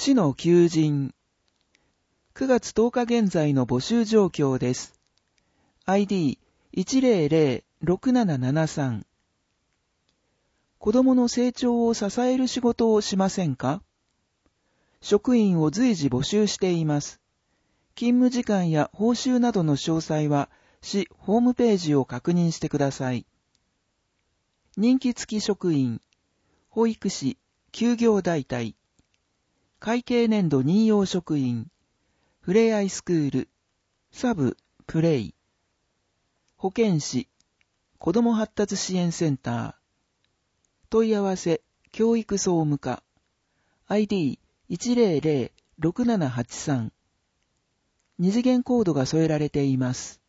市の求人。9月10日現在の募集状況です。ID1006773。子供の成長を支える仕事をしませんか？職員を随時募集しています。勤務時間や報酬などの詳細は市ホームページを確認してください。任期付き職員、保育士、休業代替、会計年度任用職員、ふれあいスクール、サブ、プレイ、保健師、子ども発達支援センター、問い合わせ、教育総務課、ID1006783、二次元コードが添えられています。